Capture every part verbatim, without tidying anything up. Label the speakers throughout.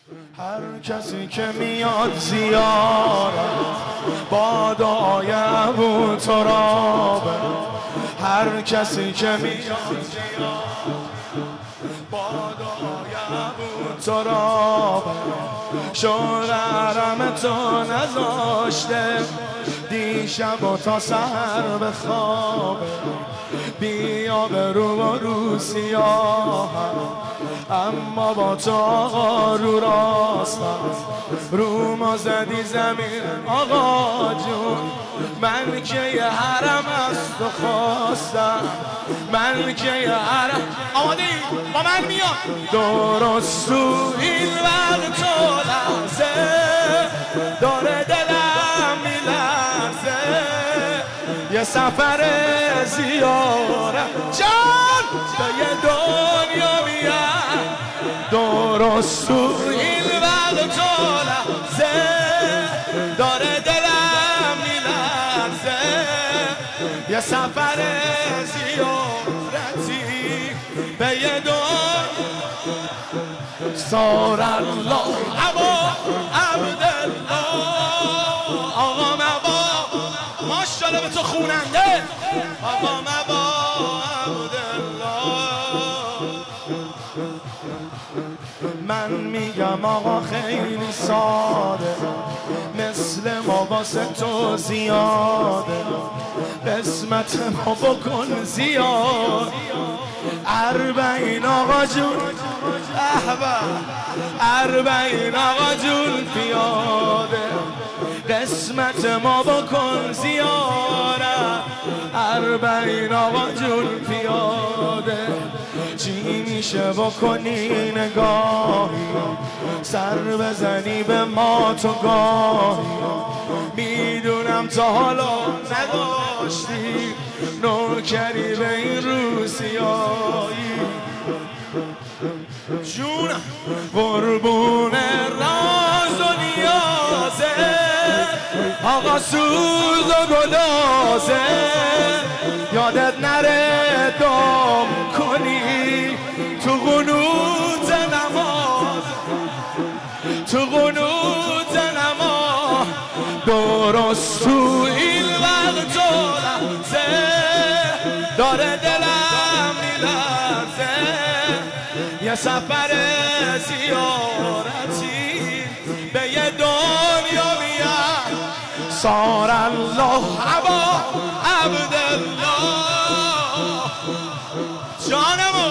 Speaker 1: هر کسی که میاد زیارت با دعای ابو تراب، هر کسی که میاد زیارت با دعای ابو تراب، شوهرم تو نذاشته دیشب و تا سر به خواب، بیا به رو و رو سیاه، اما با تو آقا رو راستم، رو ما زدی زمین آقا جون، من که یه حرم است و خواستم، من که یه حرم. آماده ای؟ با من میاد. درست تو این وقت و لحظه داره دلم میلرزه، یه سفر زیارت جان به یه دنیا میاد. درست تو این وقت و لحظه داره دلم میلرزه، یه سفر زیارتی به یه دنیا. صار الله ابا عبدالله، آقا مبا ماشاءالله به تو خوننده، آقا مبا عبدالله. من میگم آقا خیلی ساده، مثل ما واسه تو زیاده، قسمت ما بکن زیاد. اربعین آقا جون احبا، اربعین آقا جون پیاده، قسمت ما بکن زیارت. اربعین آقا جون پیاده، چی میشه بکنی نگاهی، سر بزنی به ما تو گاهی، میدونم تا حالا نداشتی نوکری به این روسیایی. جونم قربون راز و نیازه، آقا سوز و گدازه، یادت نره دام کنی تو قنوت نماز، تو قنوت نماز. درست تو این وقت و لحظه داره دلم میلرزه، یه سفر زیارتی به یه دنیا میاد. صار الله ابا عبدالله. جانم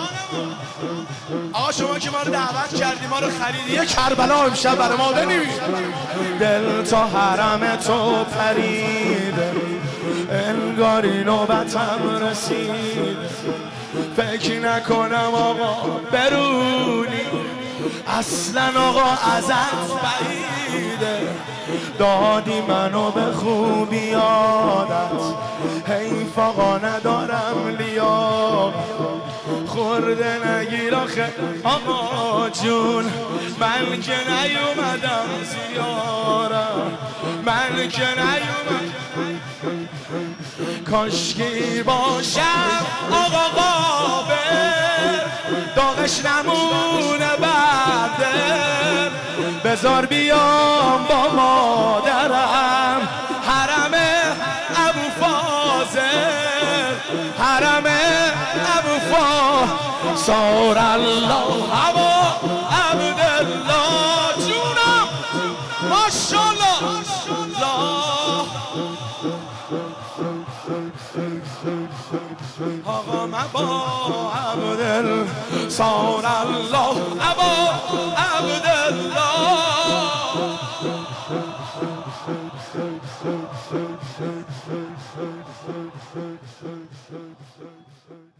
Speaker 1: آقا، شما که ما رو دعوت کردی، ما رو خریدی، یه کربلا امشب برای ما بنویس. دل تا حرم تو پریده، انگاری نوبتم رسید، فکر نکنم آقا برونی، اصلا آقا ازت بعیده، دادی منو به خوبی عادت، حیف آقا ندارم لیاقت، خورده نگیر آخه آقا جون، من که نیومدم زیارم، من که نیومدم. کاشکی باشم آقا قابل، داغش نمونه بعدم، بذار بیام با مادرم حرم ابو فاضل، حرم ابو فاضل. صار الله ابا عبدالله. جونم ماشاءالله. آقا مبا عبدالله، صار الله ابا عبدالله.